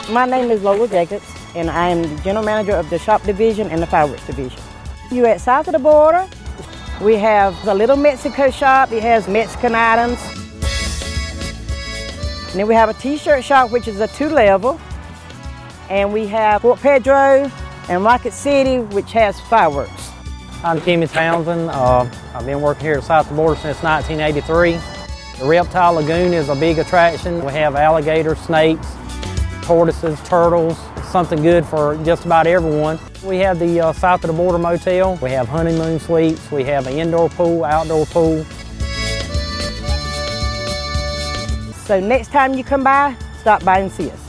My name is Lola Jacobs, and I am the general manager of the shop division and the fireworks division. You're at south of the border. We have a little Mexico shop. It has Mexican items. And then we have a t-shirt shop, which is a 2-level. And we have Fort Pedro and Rocket City, which has fireworks. I'm Timmy Townsend. I've been working here at south of the border since 1983. The Reptile Lagoon is a big attraction. We have alligators, snakes, tortoises, turtles, something good for just about everyone. We have the South of the Border Motel. We have honeymoon suites. We have an indoor pool, outdoor pool. So next time you come by, stop by and see us.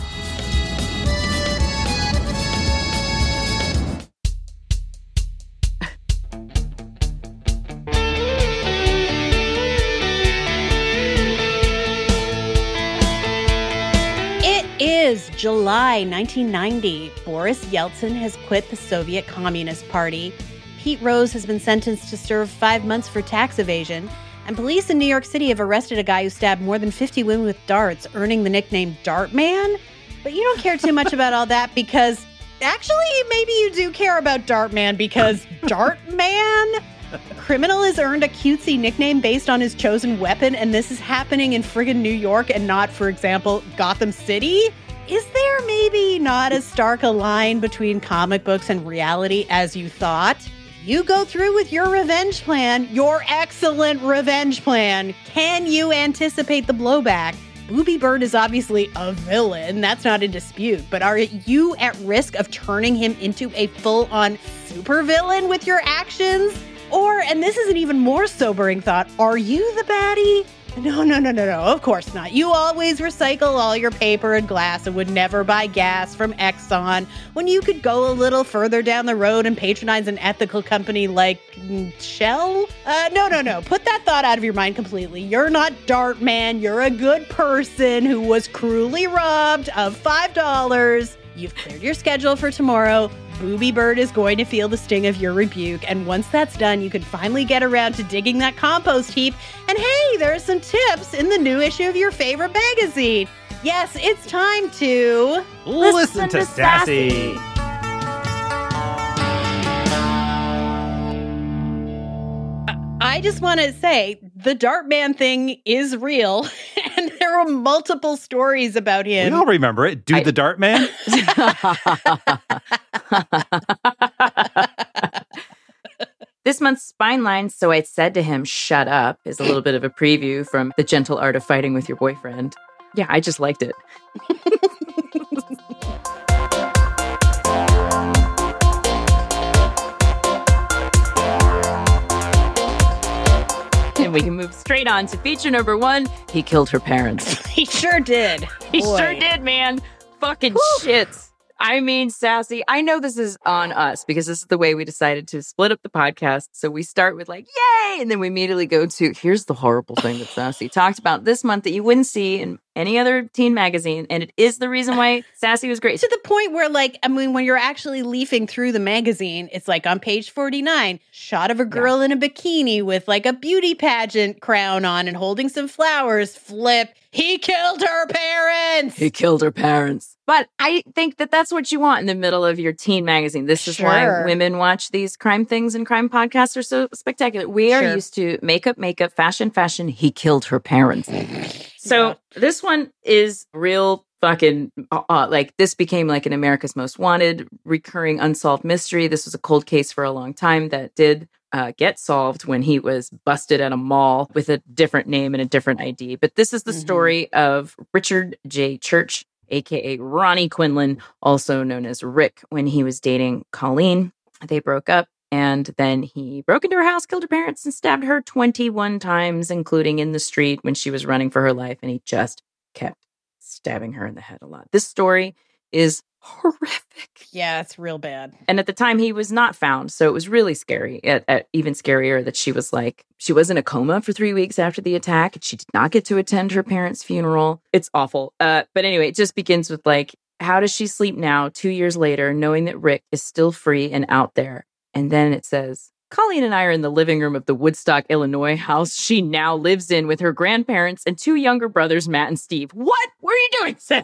July 1990, Boris Yeltsin has quit the Soviet Communist Party. Pete Rose has been sentenced to serve 5 months for tax evasion. And police in New York City have arrested a guy who stabbed more than 50 women with darts, earning the nickname Dart Man. But you don't care too much about all that because, actually, maybe you do care about Dart Man because Dart Man? Criminal has earned a cutesy nickname based on his chosen weapon, and this is happening in friggin' New York and not, for example, Gotham City? Is there maybe not as stark a line between comic books and reality as you thought? You go through with your revenge plan, your excellent revenge plan. Can you anticipate the blowback? Booby Bird is obviously a villain, that's not in dispute, but are you at risk of turning him into a full-on supervillain with your actions? Or, and this is an even more sobering thought, are you the baddie? No, of course not. You always recycle all your paper and glass and would never buy gas from Exxon when you could go a little further down the road and patronize an ethical company like Shell? No. Put that thought out of your mind completely. You're not Dart Man. You're a good person who was cruelly robbed of $5. You've cleared your schedule for tomorrow. Booby Bird is going to feel the sting of your rebuke, and once that's done, you can finally get around to digging that compost heap. And hey, there are some tips in the new issue of your favorite magazine. Yes, it's time to listen to Sassy. I just want to say the Dart Man thing is real, and there are multiple stories about him. We all remember it. Dude, the Dart Man. This month's Spine Line, So I Said to Him, Shut Up, is a little bit of a preview from The Gentle Art of Fighting with Your Boyfriend. Yeah, I just liked it. And we can move straight on to feature number 1. He killed her parents. He sure did. He sure did, man. Fucking shit. I mean, Sassy, I know this is on us because this is the way we decided to split up the podcast. So we start with like, yay! And then we immediately go to, here's the horrible thing that Sassy talked about this month that you wouldn't see in any other teen magazine. And it is the reason why Sassy was great. To the point where, like, I mean, when you're actually leafing through the magazine, it's like on page 49, shot of a girl in a bikini with like a beauty pageant crown on and holding some flowers, flip. He killed her parents. He killed her parents. But I think that that's what you want in the middle of your teen magazine. This is why women watch these crime things and crime podcasts are so spectacular. We are used to makeup, fashion. He killed her parents. So this one is real fucking, like, this became like an America's Most Wanted recurring unsolved mystery. This was a cold case for a long time that did get solved when he was busted at a mall with a different name and a different ID. But this is the story of Richard J. Church, a.k.a. Ronnie Quinlan, also known as Rick, when he was dating Colleen. They broke up, and then he broke into her house, killed her parents, and stabbed her 21 times, including in the street when she was running for her life, and he just kept stabbing her in the head a lot. This story is horrific. Yeah, it's real bad. And at the time, he was not found, so it was really scary. Even scarier that she was in a coma for 3 weeks after the attack, and she did not get to attend her parents' funeral. It's awful. But anyway, it just begins with, like, how does she sleep now, 2 years later, knowing that Rick is still free and out there? And then it says, Colleen and I are in the living room of the Woodstock, Illinois house she now lives in with her grandparents and 2 younger brothers, Matt and Steve. What were you doing, Sassy?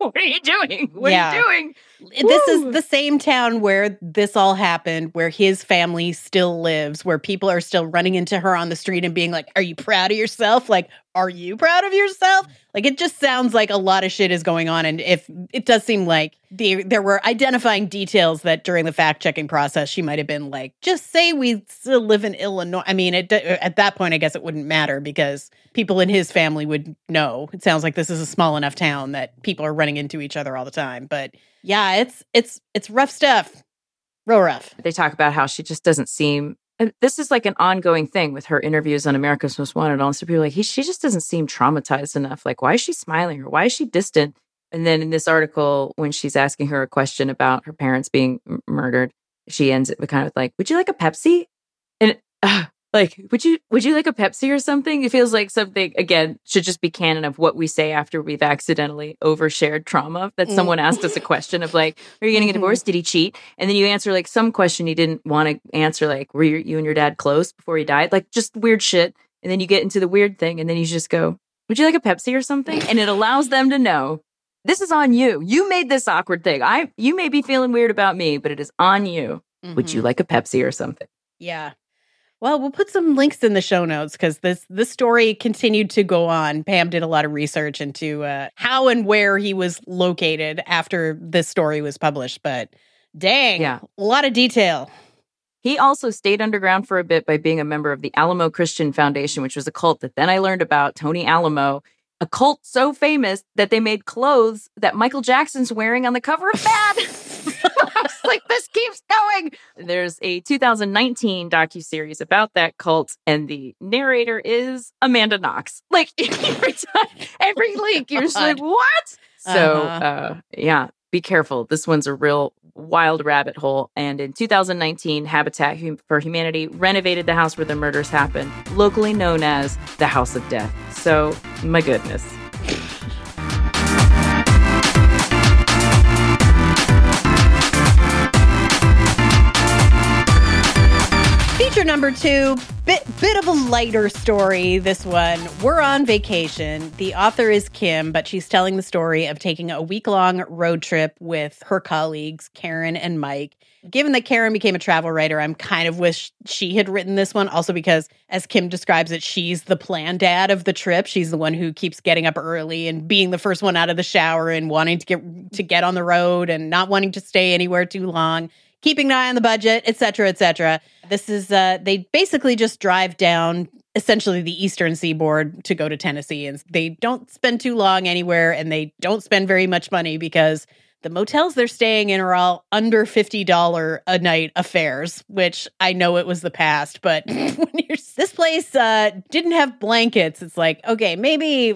What are you doing? What are you doing? This is the same town where this all happened, where his family still lives, where people are still running into her on the street and being like, are you proud of yourself? Like, are you proud of yourself? Like, it just sounds like a lot of shit is going on. And if it does seem like there were identifying details that during the fact-checking process, she might have been like, just say we still live in Illinois. I mean, at that point, I guess it wouldn't matter because people in his family would know. It sounds like this is a small enough town that people are running into each other all the time. But yeah, it's rough stuff. Real rough. They talk about how she just doesn't seem, and this is like an ongoing thing with her interviews on America's Most Wanted. Also, people are like, she just doesn't seem traumatized enough. Like, why is she smiling or why is she distant? And then in this article, when she's asking her a question about her parents being murdered, she ends it with kind of like, would you like a Pepsi? And like, would you like a Pepsi or something? It feels like something, again, should just be canon of what we say after we've accidentally overshared trauma, that someone asked us a question of like, are you going to get divorced? Did he cheat? And then you answer like some question you didn't want to answer, like, were you and your dad close before he died? Like just weird shit. And then you get into the weird thing and then you just go, would you like a Pepsi or something? And it allows them to know, this is on you. You made this awkward thing. You may be feeling weird about me, but it is on you. Would you like a Pepsi or something? Yeah. Well, we'll put some links in the show notes because this story continued to go on. Pam did a lot of research into how and where he was located after this story was published. But dang, a lot of detail. He also stayed underground for a bit by being a member of the Alamo Christian Foundation, which was a cult that then I learned about, Tony Alamo, a cult so famous that they made clothes that Michael Jackson's wearing on the cover of Bad. I was like, this keeps going. There's a 2019 docuseries about that cult, and the narrator is Amanda Knox. Like, every link, you're just like, what? So, yeah, be careful. This one's a real wild rabbit hole. And in 2019, Habitat for Humanity renovated the house where the murders happened, locally known as the House of Death. So, my goodness. Feature number 2, bit of a lighter story, this one. We're on vacation. The author is Kim, but she's telling the story of taking a week-long road trip with her colleagues, Karen and Mike. Given that Karen became a travel writer, I'm kind of wish she had written this one, also because, as Kim describes it, she's the plan dad of the trip. She's the one who keeps getting up early and being the first one out of the shower and wanting to get on the road and not wanting to stay anywhere too long, keeping an eye on the budget, et cetera, et cetera. This is, they basically just drive down essentially the eastern seaboard to go to Tennessee. And they don't spend too long anywhere, and they don't spend very much money because the motels they're staying in are all under $50 a night affairs, which I know it was the past, but this place didn't have blankets. It's like, okay, maybe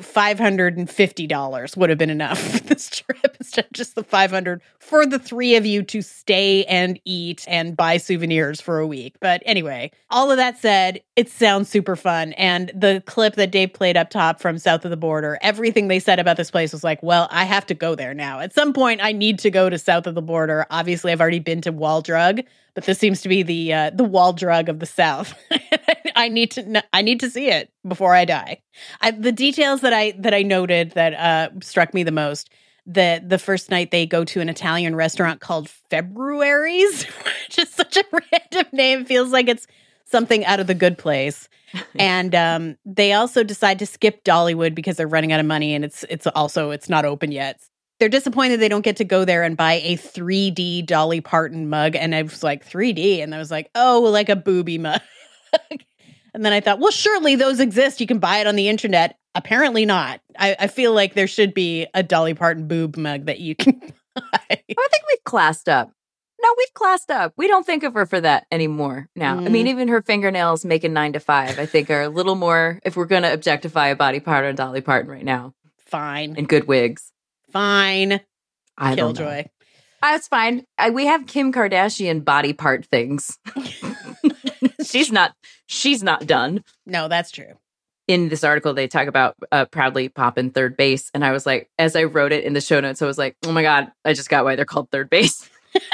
$550 would have been enough for this trip instead of just the $500 for the three of you to stay and eat and buy souvenirs for a week. But anyway, all of that said, it sounds super fun. And the clip that Dave played up top from South of the Border, everything they said about this place was like, well, I have to go there now. At some point, I need to go to South of the Border. Obviously, I've already been to Wall Drug, but this seems to be the Wall Drug of the South. I need to see it before I die. The details that I noted that struck me the most. The first night they go to an Italian restaurant called February's, which is such a random name. It feels like it's something out of The Good Place. And they also decide to skip Dollywood because they're running out of money, and it's not open yet. They're disappointed they don't get to go there and buy a 3D Dolly Parton mug. And I was like, 3D? And I was like, oh, like a booby mug. And then I thought, well, surely those exist. You can buy it on the internet. Apparently not. I feel like there should be a Dolly Parton boob mug that you can buy. I think we've classed up. No, we've classed up. We don't think of her for that anymore now. I mean, even her fingernails making 9 to 5, I think, are a little more, if we're going to objectify a body part on Dolly Parton right now. Fine. And good wigs. Fine. I don't know. Killjoy. That's fine. We have Kim Kardashian body part things. She's not done. No, that's true. In this article, they talk about proudly popping third base. And I was like, as I wrote it in the show notes, I was like, oh my God, I just got why they're called third base.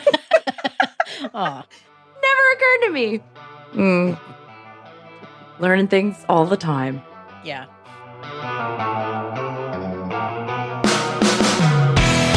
Never occurred to me. Learning things all the time. Yeah.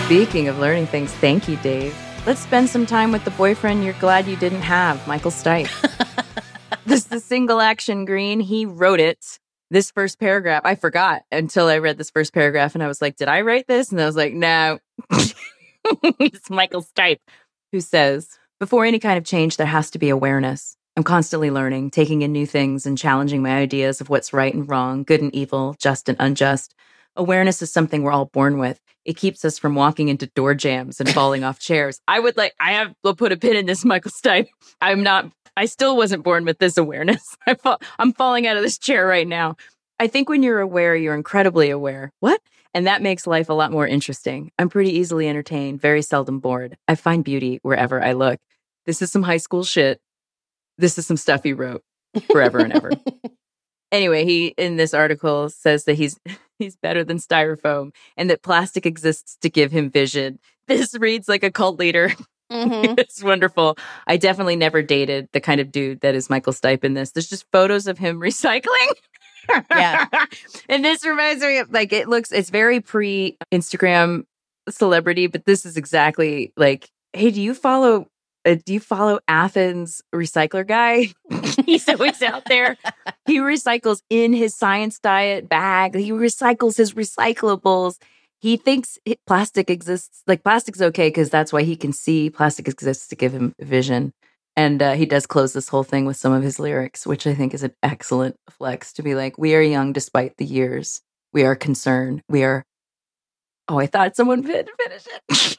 Speaking of learning things, thank you, Dave. Let's spend some time with the boyfriend you're glad you didn't have, Michael Stipe. This is the single action green. He wrote it. This first paragraph, I forgot until I read this first paragraph and I was like, did I write this? And I was like, no. It's Michael Stipe who says, before any kind of change, there has to be awareness. I'm constantly learning, taking in new things and challenging my ideas of what's right and wrong, good and evil, just and unjust. Awareness is something we're all born with. It keeps us from walking into door jams and falling off chairs. We'll put a pin in this, Michael Stipe. I still wasn't born with this awareness. I'm falling out of this chair right now. I think when you're aware, you're incredibly aware. What? And that makes life a lot more interesting. I'm pretty easily entertained, very seldom bored. I find beauty wherever I look. This is some high school shit. This is some stuff he wrote forever and ever. Anyway, he, in this article, says that he's better than styrofoam and that plastic exists to give him vision. This reads like a cult leader. Mm-hmm. It's wonderful. I definitely never dated the kind of dude that is Michael Stipe in this. There's just photos of him recycling. Yeah. And this reminds me of, like, it's very pre-Instagram celebrity, but this is exactly like, hey, do you follow Athens recycler guy? He's always out there. He recycles in his Science Diet bag. He recycles his recyclables. He thinks plastic exists, like plastic's okay because that's why he can see plastic exists to give him vision. And he does close this whole thing with some of his lyrics, which I think is an excellent flex to be like, we are young despite the years. We are concerned. We are... Oh, I thought someone would finish it.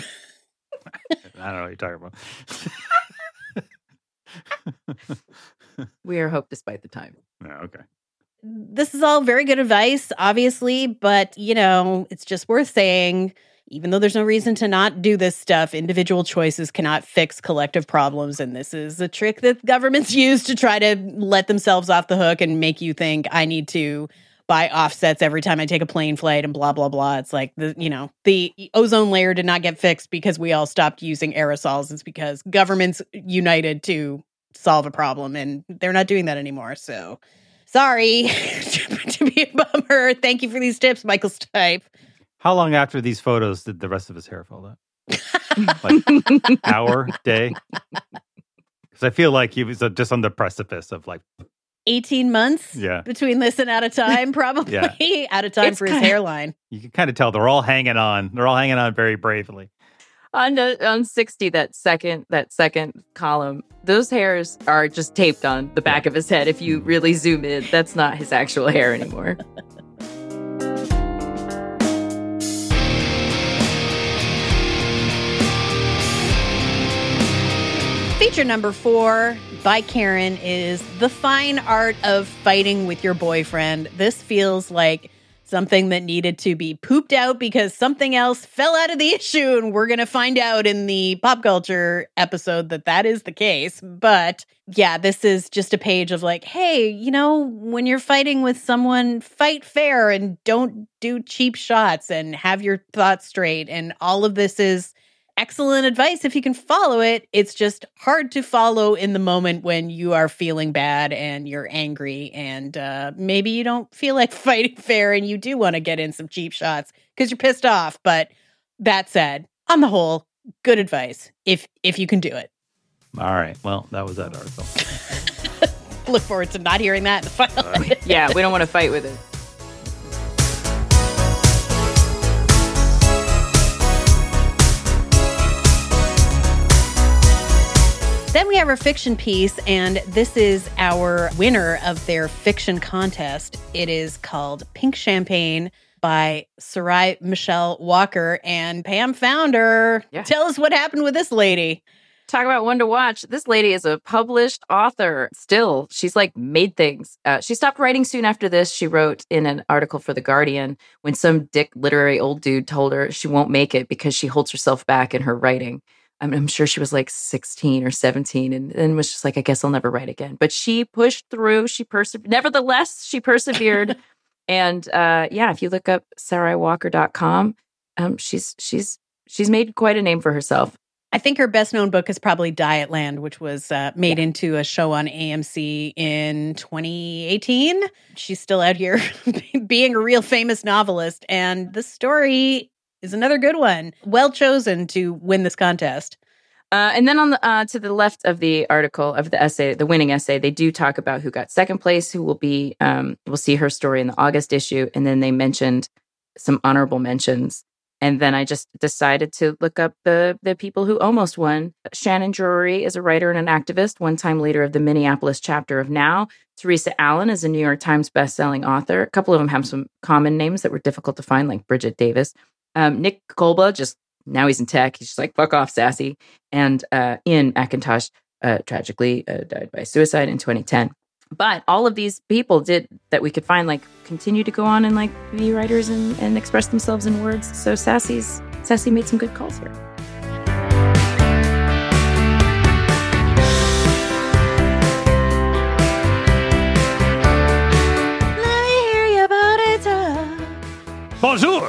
I don't know what you're talking about. We are hope despite the time. Yeah, okay. This is all very good advice, obviously, but, it's just worth saying, even though there's no reason to not do this stuff, individual choices cannot fix collective problems. And this is a trick that governments use to try to let themselves off the hook and make you think I need to buy offsets every time I take a plane flight and blah, blah, blah. It's like, the ozone layer did not get fixed because we all stopped using aerosols. It's because governments united to solve a problem, and they're not doing that anymore. So sorry to be a bummer. Thank you for these tips, Michael Stipe. How long after these photos did the rest of his hair fall out? Like hour, day? Because I feel like he was just on the precipice of like 18 months between this and Out of Time, probably. Out of Time for his hairline. You can kind of tell they're all hanging on. They're all hanging on very bravely. On 60, that second column, those hairs are just taped on the back of his head. If you really zoom in, that's not his actual hair anymore. Feature number 4 by Karen is The Fine Art of Fighting with Your Boyfriend. This feels like something that needed to be pooped out because something else fell out of the issue, and we're going to find out in the pop culture episode that is the case. But yeah, this is just a page of like, hey, when you're fighting with someone, fight fair and don't do cheap shots and have your thoughts straight. And all of this is excellent advice if you can follow it. It's just hard to follow in the moment when you are feeling bad and you're angry and maybe you don't feel like fighting fair and you do want to get in some cheap shots because you're pissed off. But that said, on the whole, good advice if you can do it. All right. Well, that was that article. Look forward to not hearing that in the final. Yeah, we don't want to fight with it. Then we have our fiction piece, and this is our winner of their fiction contest. It is called Pink Champagne by Sarai Michelle Walker, and Pam found her. Yeah. Tell us what happened with this lady. Talk about one to watch. This lady is a published author. Still, she's like made things. She stopped writing soon after this. She wrote in an article for The Guardian when some dick literary old dude told her she won't make it because she holds herself back in her writing. I'm sure she was like 16 or 17 and then was just like, I guess I'll never write again. But she pushed through. Nevertheless, she persevered. And if you look up saraiwalker.com, she's made quite a name for herself. I think her best known book is probably Dietland, which was made into a show on AMC in 2018. She's still out here being a real famous novelist. And the story is another good one. Well chosen to win this contest. And then on the to the left of the article, of the essay, the winning essay, they do talk about who got second place, who will be, we'll see her story in the August issue. And then they mentioned some honorable mentions. And then I just decided to look up the people who almost won. Shannon Drury is a writer and an activist, one-time leader of the Minneapolis chapter of NOW. Teresa Allen is a New York Times bestselling author. A couple of them have some common names that were difficult to find, like Bridget Davis. Nick Kolba, just now he's in tech. He's just like, fuck off, sassy. And Ian McIntosh tragically died by suicide in 2010. But all of these people that we could find, like, continue to go on and, like, be writers and express themselves in words. So Sassy made some good calls here. Let me hear your body talk. Bonjour.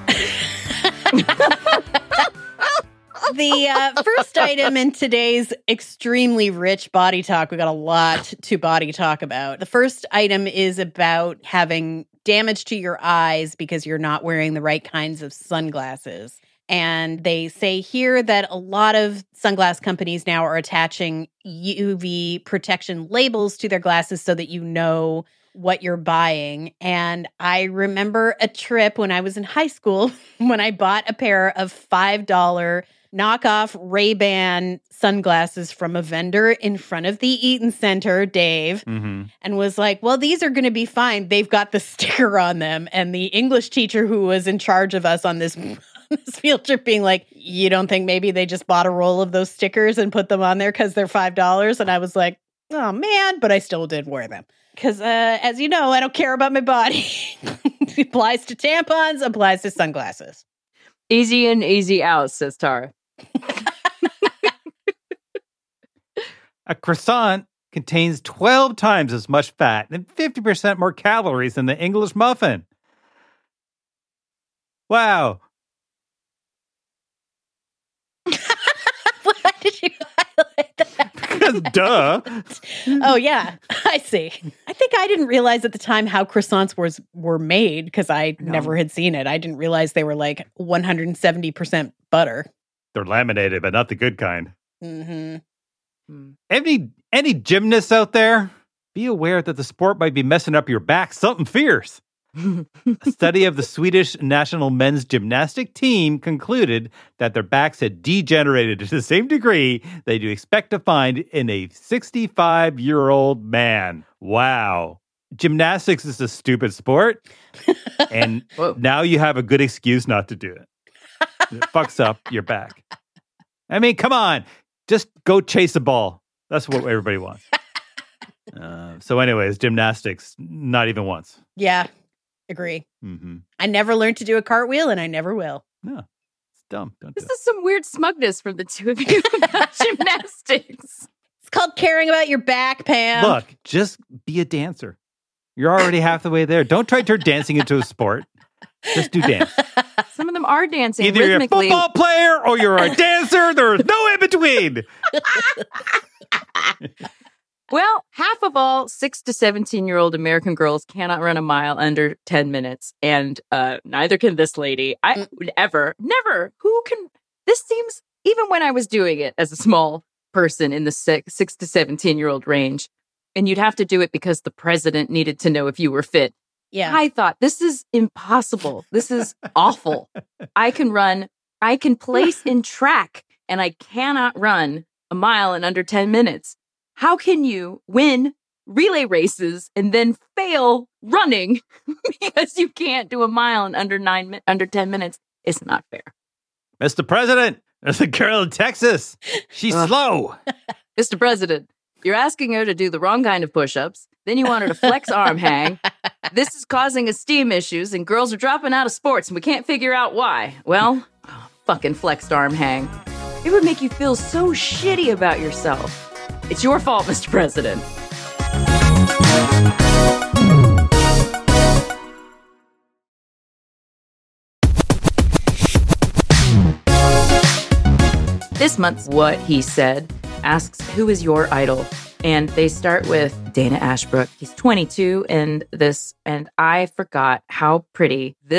The first item in today's extremely rich body talk, we got a lot to body talk about. The first item is about having damage to your eyes because you're not wearing the right kinds of sunglasses. And they say here that a lot of sunglass companies now are attaching UV protection labels to their glasses so that you know what you're buying. And I remember a trip when I was in high school when I bought a pair of $5 knockoff Ray-Ban sunglasses from a vendor in front of the Eaton Center, Dave, and was like, well, these are going to be fine. They've got the sticker on them. And the English teacher who was in charge of us on this field trip being like, you don't think maybe they just bought a roll of those stickers and put them on there because they're $5? And I was like, oh, man, but I still did wear them. Because, as you know, I don't care about my body. It applies to tampons, applies to sunglasses. Easy in, easy out, says Tara. A croissant contains 12 times as much fat and 50% more calories than the English muffin. Wow. Why did you highlight that? Because duh. Oh, yeah. I see. I think I didn't realize at the time how croissants were made because I never had seen it. I didn't realize they were like 170% butter. They're laminated, but not the good kind. Mm-hmm. Any gymnasts out there? Be aware that the sport might be messing up your back something fierce. A study of the Swedish national men's gymnastic team concluded that their backs had degenerated to the same degree they do expect to find in a 65-year-old man. Wow. Gymnastics is a stupid sport, and now you have a good excuse not to do it. It fucks up your back. I mean, come on. Just go chase a ball. That's what everybody wants. So anyways, gymnastics, not even once. Yeah, agree. Mm-hmm. I never learned to do a cartwheel, and I never will. No, it's dumb. Don't do This is some weird smugness from the two of you about gymnastics. It's called caring about your back, Pam. Look, just be a dancer. You're already half the way there. Don't try to turn dancing into a sport. Just do dance. Some of them are dancing Either rhythmically. you're a football player or you're a dancer. There's no in between. Well, half of all 6 to 17-year-old American girls cannot run a mile under 10 minutes. And neither can this lady. I never. Who can? This seems, even when I was doing it as a small person in the 6 to 17-year-old range, and you'd have to do it because the president needed to know if you were fit. Yeah. I thought, this is impossible. This is awful. I can place in track, and I cannot run a mile in under 10 minutes. How can you win relay races and then fail running because you can't do a mile in under 10 minutes? It's not fair. Mr. President, there's a girl in Texas. She's slow. Mr. President, you're asking her to do the wrong kind of push-ups. Then you want her to flex arm hang. This is causing esteem issues, and girls are dropping out of sports, and we can't figure out why. Well, fucking flexed arm hang. It would make you feel so shitty about yourself. It's your fault, Mr. President. This month's What He Said asks, who is your idol? And they start with Dana Ashbrook. He's 22, and I forgot how pretty this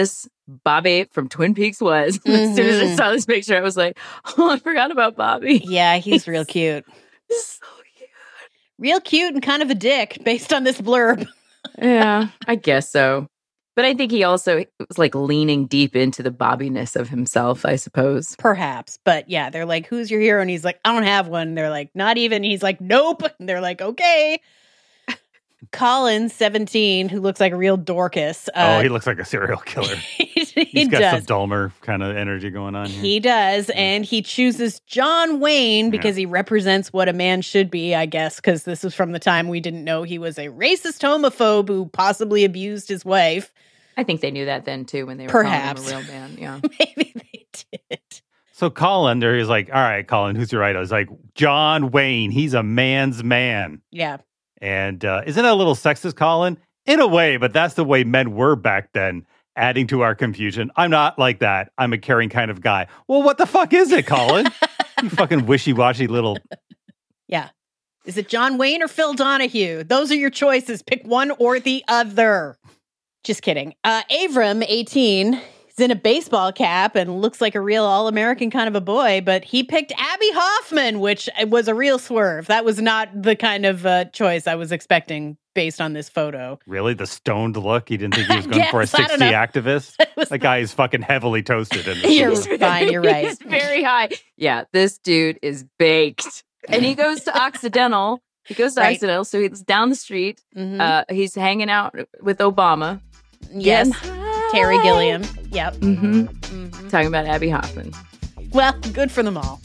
Bobby from Twin Peaks was. As soon as I saw this picture, I was like, oh, I forgot about Bobby. Yeah, he's real cute. So cute. Real cute and kind of a dick based on this blurb. Yeah, I guess so. But I think he also was like leaning deep into the Bobbiness of himself, I suppose. Perhaps. But yeah, they're like, who's your hero? And he's like, I don't have one. And they're like, not even. He's like, nope. And they're like, okay. Colin, 17, who looks like a real Dorcas. He looks like a serial killer. He's got some Dahmer kind of energy going on here. He does. And he chooses John Wayne because he represents what a man should be, I guess, because this is from the time we didn't know he was a racist homophobe who possibly abused his wife. I think they knew that then, too, when they were calling him a real man. Yeah. Maybe they did. So Colin, there he's like, all right, Colin, who's your idol? He's like, John Wayne. He's a man's man. Yeah. And isn't that a little sexist, Colin? In a way, but that's the way men were back then, adding to our confusion. I'm not like that. I'm a caring kind of guy. Well, what the fuck is it, Colin? You fucking wishy-washy little... Yeah. Is it John Wayne or Phil Donahue? Those are your choices. Pick one or the other. Just kidding. Avram, 18... He's in a baseball cap and looks like a real all-American kind of a boy, but he picked Abby Hoffman, which was a real swerve. That was not the kind of choice I was expecting based on this photo. Really? The stoned look? He didn't think he was going for a 60 activist? That guy is fucking heavily toasted. You're fine, you're right. He's very high. Yeah, this dude is baked. And he goes to Occidental. Occidental, so he's down the street. Mm-hmm. He's hanging out with Obama. Yes. Terry Gilliam. Yep. Talking about Abby Hoffman. Well, good for them all.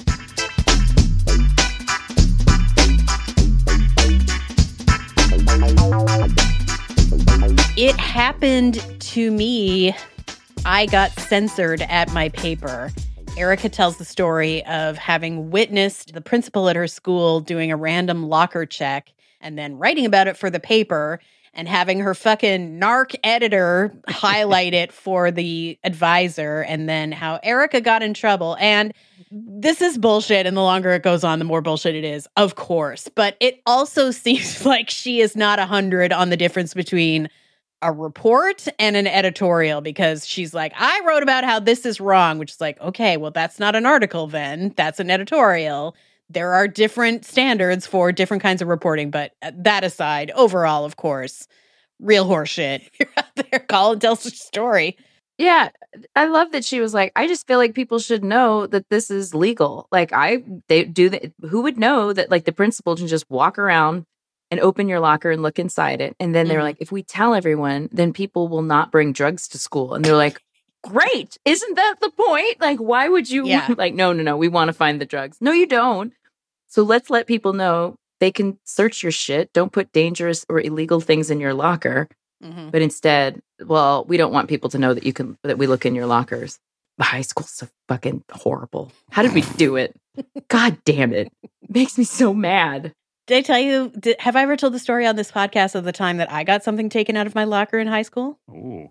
It happened to me. I got censored at my paper. Erica tells the story of having witnessed the principal at her school doing a random locker check and then writing about it for the paper and having her fucking narc editor highlight it for the advisor, and then how Erica got in trouble. And this is bullshit, and the longer it goes on, the more bullshit it is, of course. But it also seems like she is not 100 on the difference between a report and an editorial, because she's like, I wrote about how this is wrong, which is like, okay, well, that's not an article then. That's an editorial. There are different standards for different kinds of reporting, but that aside, overall, of course, real horseshit. You're out there, Colin tells a story. Yeah, I love that she was like, I just feel like people should know that this is legal. Like, who would know that, like, the principal can just walk around and open your locker and look inside it. And then they're like, if we tell everyone, then people will not bring drugs to school. And they're like, great. Isn't that the point? Like, why would you? Yeah. Like, no. We want to find the drugs. No, you don't. So let's let people know they can search your shit. Don't put dangerous or illegal things in your locker. Mm-hmm. But instead, well, we don't want people to know that we look in your lockers. High school's so fucking horrible. How did we do it? God damn it. Makes me so mad. Did I tell you, have I ever told the story on this podcast of the time that I got something taken out of my locker in high school? Ooh.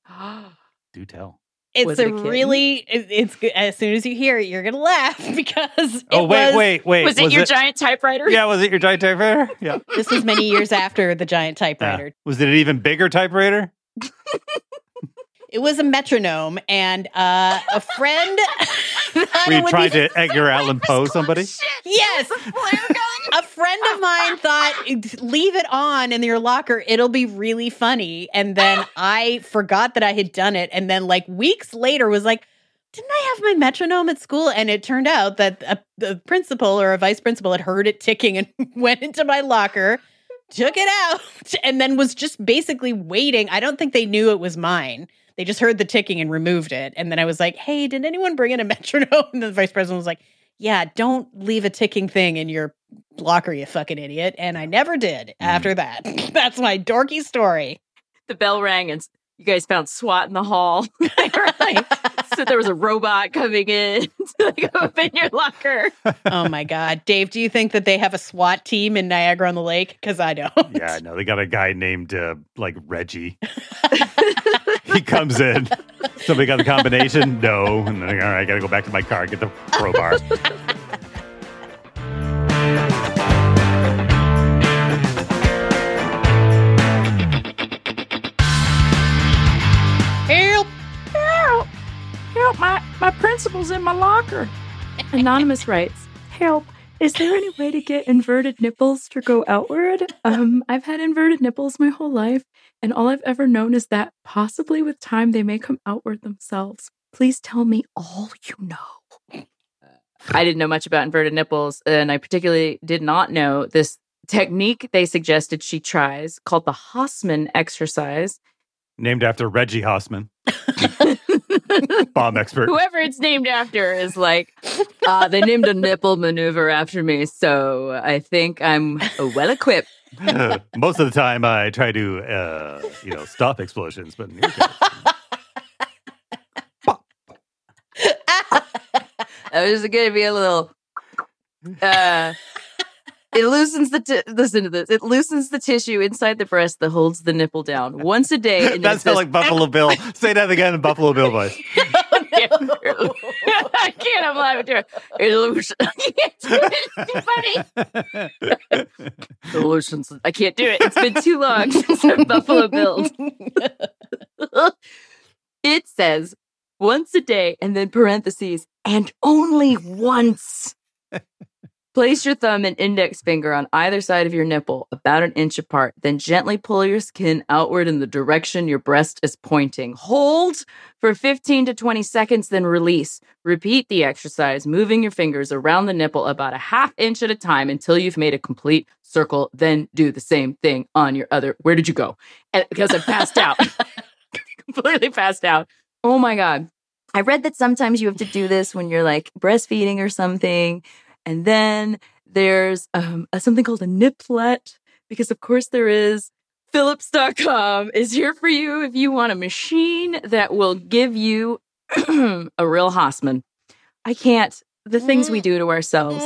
Do tell. It's it's as soon as you hear it, you're going to laugh because wait. Was it your giant typewriter? Yeah, was it your giant typewriter? Yeah. This was many years after the giant typewriter. Yeah. Was it an even bigger typewriter? It was a metronome, and a friend... Were you trying to Edgar Allan Poe somebody? Yes. A friend of mine thought, leave it on in your locker. It'll be really funny. And then I forgot that I had done it. And then like weeks later was like, didn't I have my metronome at school? And it turned out that the principal or a vice principal had heard it ticking and went into my locker, took it out, and then was just basically waiting. I don't think they knew it was mine. They just heard the ticking and removed it. And then I was like, hey, did anyone bring in a metronome? And the vice president was like, yeah, don't leave a ticking thing in your locker, you fucking idiot. And I never did after that. That's my dorky story. The bell rang and you guys found SWAT in the hall. So there was a robot coming in to open your locker. Oh my God. Dave, do you think that they have a SWAT team in Niagara on the Lake? Because I don't. Yeah, no, they got a guy named Reggie. He comes in. Somebody got the combination? No. And then, all right, I got to go back to my car, get the crowbar. Help! nipples in my locker. Anonymous writes, help. Is there any way to get inverted nipples to go outward? I've had inverted nipples my whole life, and all I've ever known is that possibly with time they may come outward themselves. Please tell me all you know. I didn't know much about inverted nipples, and I particularly did not know this technique they suggested she tries called the Hossman exercise. Named after Reggie Hossman. Bomb expert. Whoever it's named after is like, they named a nipple maneuver after me, so I think I'm well equipped. Most of the time I try to, stop explosions, but in your case... That was going to be a little... It loosens listen to this. It loosens the tissue inside the breast that holds the nipple down once a day. And that sounds like Buffalo Bill. Say that again in Buffalo Bill voice. I can't. I'm laughing to it. It loosens. It's too funny. It loosens. I can't do it. It's been too long since I've Buffalo Billed. It says once a day, and then parentheses, and only once. Place your thumb and index finger on either side of your nipple, about an inch apart. Then gently pull your skin outward in the direction your breast is pointing. Hold for 15 to 20 seconds, then release. Repeat the exercise, moving your fingers around the nipple about a half inch at a time until you've made a complete circle. Then do the same thing on your other. Where did you go? And because I passed out. Completely passed out. Oh my God. I read that sometimes you have to do this when you're like breastfeeding or something. And then there's something called a niplet, because of course there is. Philips.com is here for you if you want a machine that will give you a real Hossman. I can't. The things we do to ourselves.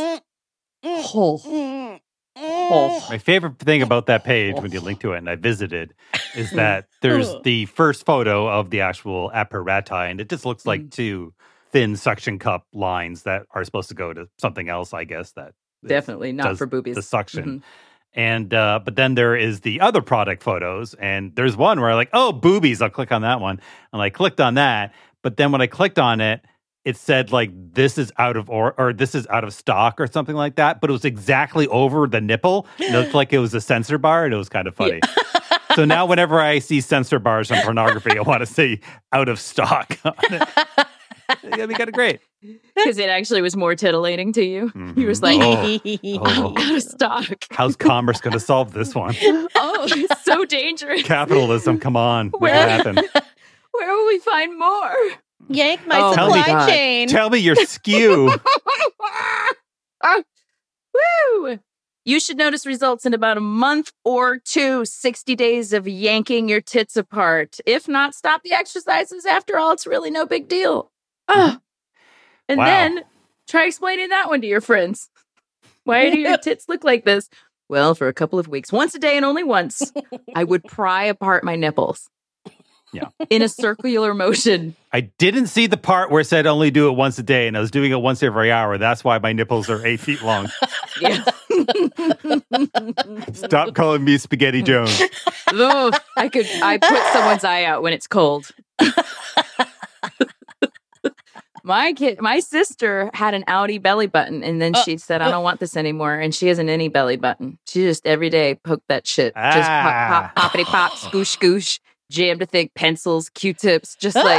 My favorite thing about that page, when you link to it and I visited, is that there's the first photo of the actual apparati, and it just looks like two thin suction cup lines that are supposed to go to something else, I guess. That definitely not for boobies. The suction. Mm-hmm. And but then there is the other product photos, and there's one where I like, oh, boobies. I'll click on that one, and I clicked on that. But then when I clicked on it, it said like this is out of or this is out of stock or something like that. But it was exactly over the nipple. It looked like it was a sensor bar, and it was kind of funny. Yeah. So now whenever I see sensor bars on pornography, I want to say out of stock on it. Yeah, we got it great. Because it actually was more tittillating to you. Mm-hmm. You was like, out of stock. How's commerce going to solve this one? Oh, it's so dangerous. Capitalism, come on. Make it happen. Where will we find more? Yank my supply chain. Tell me your skew. Woo! You should notice results in about a month or two, 60 days of yanking your tits apart. If not, stop the exercises. After all, it's really no big deal. And then try explaining that one to your friends. Why do your tits look like this? Well, for a couple of weeks, once a day and only once, I would pry apart my nipples. Yeah. In a circular motion. I didn't see the part where it said only do it once a day, and I was doing it once every hour. That's why my nipples are 8 feet long. Yeah. Stop calling me Spaghetti Jones. Ooh, I put someone's eye out when it's cold. My sister had an outie belly button, and then she said, I don't want this anymore. And she has an innie belly button. She just every day poked that shit. Just pop, poppity pop, scoosh, scoosh. Jam to think, pencils, Q-tips, just like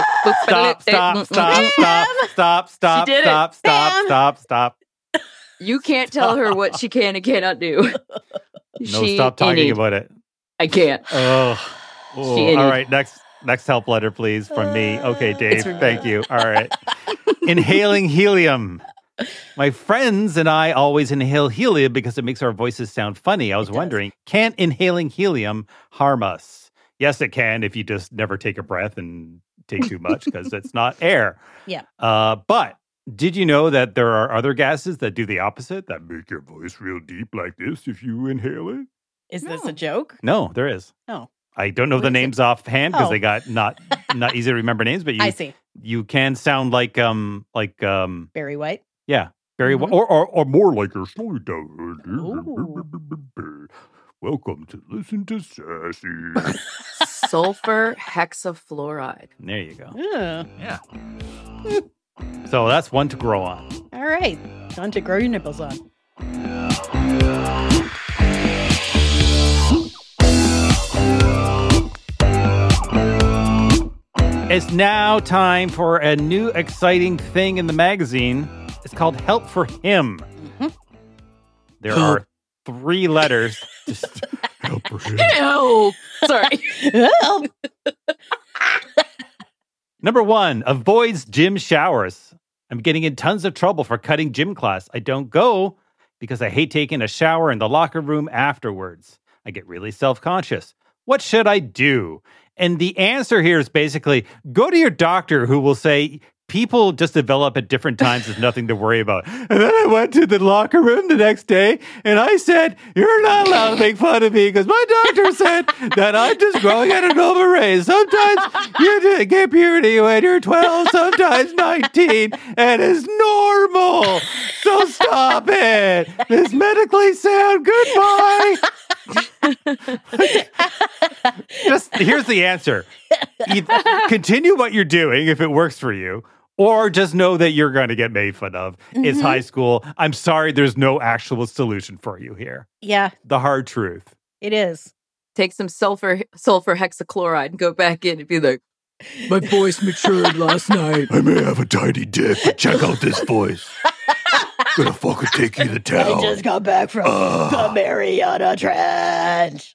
stop. You can't tell her what she can and cannot do. Stop talking about it. I can't. Oh. All right, next help letter, please, from me. Okay, Dave, thank you. All right. Inhaling helium. My friends and I always inhale helium because it makes our voices sound funny. I was wondering, can inhaling helium harm us? Yes, it can if you just never take a breath and take too much because it's not air. Yeah. But did you know that there are other gases that do the opposite, that make your voice real deep like this if you inhale it? Is this a joke? No, there is. Oh. I don't know the names offhand because they got not easy to remember names, but I see. You can sound like Barry White. Yeah, Barry White, or more like your story. Welcome to Listen to Sassy. Sulfur hexafluoride. There you go. Yeah. So that's one to grow on. All right. Time to grow your nipples on. It's now time for a new exciting thing in the magazine. It's called Help for Him. Mm-hmm. There are 3 letters. Just help for him. Help! Sorry. Help! Number 1, avoids gym showers. I'm getting in tons of trouble for cutting gym class. I don't go because I hate taking a shower in the locker room afterwards. I get really self-conscious. What should I do? And the answer here is basically go to your doctor, who will say people just develop at different times. There's nothing to worry about. And then I went to the locker room the next day and I said, you're not allowed to make fun of me because my doctor said that I'm just growing at an overraise. Sometimes you get puberty when you're 12, sometimes 19, and it's normal. So stop it. It's medically sound. Goodbye. Just here's the answer. Either continue what you're doing if it works for you, or just know that you're going to get made fun of. Mm-hmm. It's high school. I'm sorry, there's no actual solution for you here. Yeah. The hard truth. It is. Take some sulfur hexachloride and go back in and be like, my voice matured last night. I may have a tiny dick, but check out this voice. Gonna fucking take you to town. I just got back from the Mariana Trench.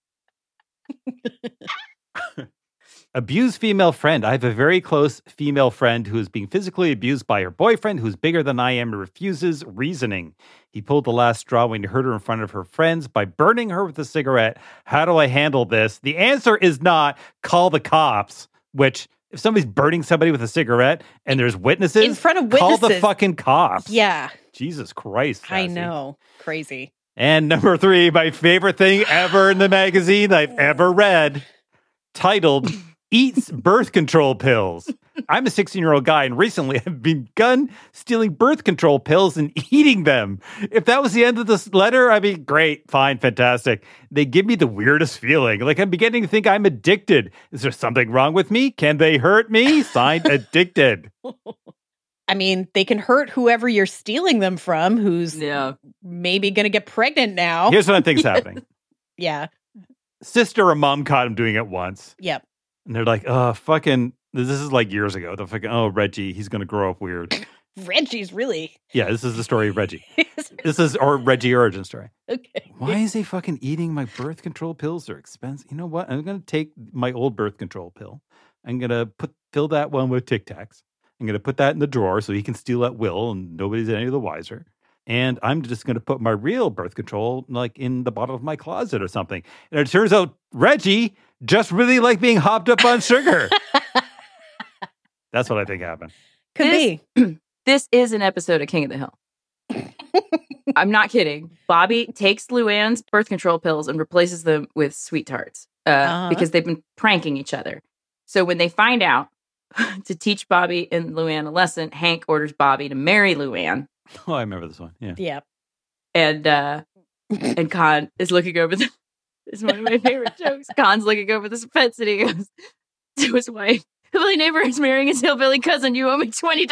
Abused female friend. I have a very close female friend who is being physically abused by her boyfriend, who's bigger than I am and refuses reasoning. He pulled the last straw when he hurt her in front of her friends by burning her with a cigarette. How do I handle this? The answer is not call the cops, which if somebody's burning somebody with a cigarette and there's witnesses, in front of witnesses, call the fucking cops. Yeah. Jesus Christ. Sassy. I know. Crazy. And number 3, my favorite thing ever in the magazine I've ever read, titled Eats Birth Control Pills. I'm a 16-year-old guy and recently have begun stealing birth control pills and eating them. If that was the end of this letter, I'd be great, fine, fantastic. They give me the weirdest feeling. Like I'm beginning to think I'm addicted. Is there something wrong with me? Can they hurt me? Signed, addicted. I mean, they can hurt whoever you're stealing them from, who's maybe going to get pregnant now. Here's what I think is happening. Yeah. Sister or mom caught him doing it once. Yep. And they're like, fucking, this is like years ago. They're fucking, Reggie, he's going to grow up weird. Reggie's really. Yeah, this is the story of Reggie. This is our Reggie origin story. Okay. Why is he fucking eating my birth control pills? They're expensive. You know what? I'm going to take my old birth control pill. I'm going to fill that one with Tic Tacs. I'm going to put that in the drawer so he can steal at will and nobody's any the wiser. And I'm just going to put my real birth control like in the bottom of my closet or something. And it turns out Reggie just really liked being hopped up on sugar. That's what I think happened. Could be. This is an episode of King of the Hill. I'm not kidding. Bobby takes Luann's birth control pills and replaces them with sweet tarts because they've been pranking each other. So when they find out, to teach Bobby and Luann a lesson, Hank orders Bobby to marry Luann. Oh, I remember this one. Yeah. Yeah. And Con is looking over the... It's one of my favorite jokes. Con's looking over the fence and he goes to his wife, hillbilly neighbor is marrying his hillbilly cousin. You owe me $20.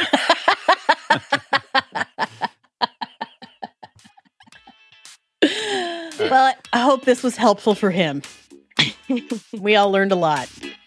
Well, I hope this was helpful for him. We all learned a lot.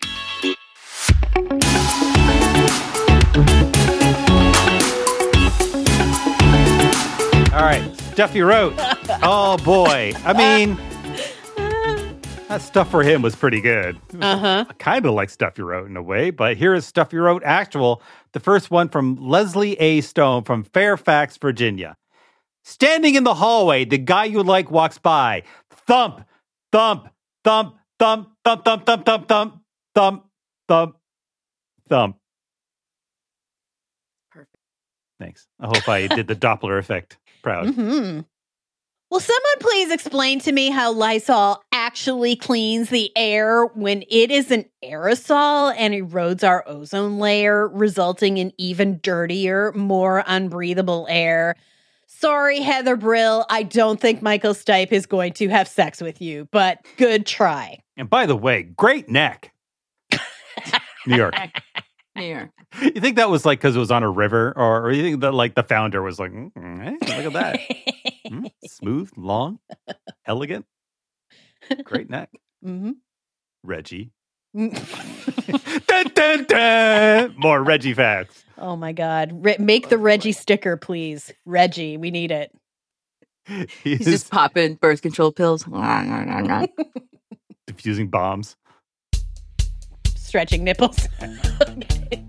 All right, stuff you wrote. Oh, boy. I mean, that stuff for him was pretty good. Kind of like stuff you wrote in a way, but here is stuff you wrote actual. The first one from Leslie A. Stone from Fairfax, Virginia. Standing in the hallway, the guy you like walks by. Thump, thump, thump, thump, thump, thump, thump, thump, thump, thump, thump, thump. Perfect. Thanks. I hope I did the Doppler effect. Proud. Mm-hmm. Will someone please explain to me how Lysol actually cleans the air when it is an aerosol and erodes our ozone layer, resulting in even dirtier, more unbreathable air? Sorry, Heather Brill, I don't think Michael Stipe is going to have sex with you, but good try. And by the way, great neck. New York. New York. You think that was like because it was on a river, or you think that like the founder was like, hey, look at that, smooth, long, elegant, great neck, Reggie. Dun, dun, dun. More Reggie facts. Oh my God! Make the Reggie sticker, please, Reggie. We need it. He's just popping birth control pills, diffusing bombs, stretching nipples. Okay.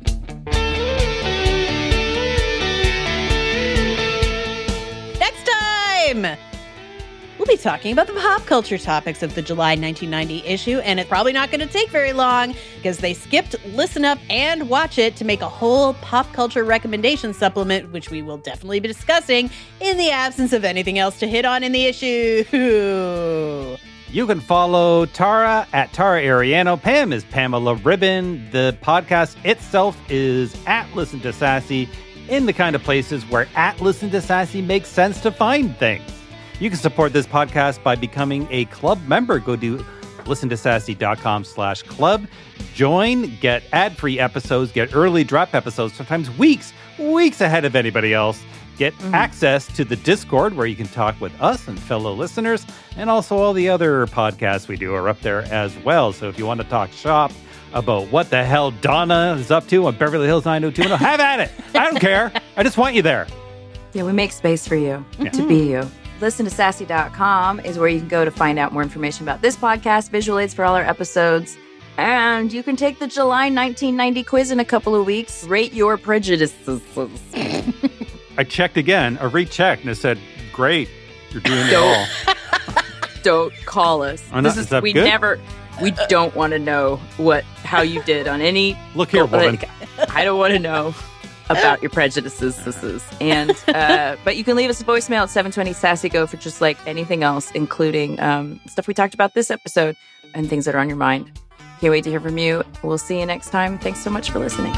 Next time, we'll be talking about the pop culture topics of the July 1990 issue, and it's probably not going to take very long because they skipped Listen Up and Watch It to make a whole pop culture recommendation supplement, which we will definitely be discussing in the absence of anything else to hit on in the issue. You can follow Tara at Tara Ariano. Pam is Pamela Ribbon. The podcast itself is at Listen to Sassy, in the kind of places where at Listen to Sassy makes sense to find things. You can support this podcast by becoming a club member. Go to listentosassy.com/club. Join, get ad-free episodes, get early drop episodes, sometimes weeks ahead of anybody else. Get access to the Discord where you can talk with us and fellow listeners, and also all the other podcasts we do are up there as well. So if you want to talk shop about what the hell Donna is up to on Beverly Hills 90210, have at it. I don't care. I just want you there. Yeah, we make space for you to be you. ListenToSassy.com is where you can go to find out more information about this podcast, visual aids for all our episodes. And you can take the July 1990 quiz in a couple of weeks. Rate your prejudices. I checked again, I rechecked, and it said, great, you're doing it all. Don't call us. We don't want to know how you did on any. Look here, woman. I don't want to know about your prejudices. And but you can leave us a voicemail at 720-SASSY-GO for just like anything else, including stuff we talked about this episode and things that are on your mind. Can't wait to hear from you. We'll see you next time. Thanks so much for listening.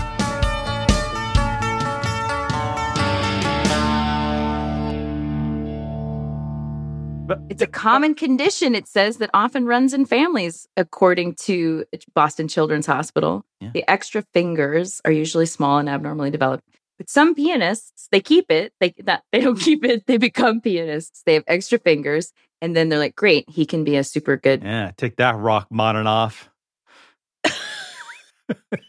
It's a common condition, it says, that often runs in families, according to Boston Children's Hospital. Yeah. The extra fingers are usually small and abnormally developed. But some pianists, they keep it. They don't keep it. They become pianists. They have extra fingers. And then they're like, great, he can be a super good. Yeah, take that, Rachmaninoff.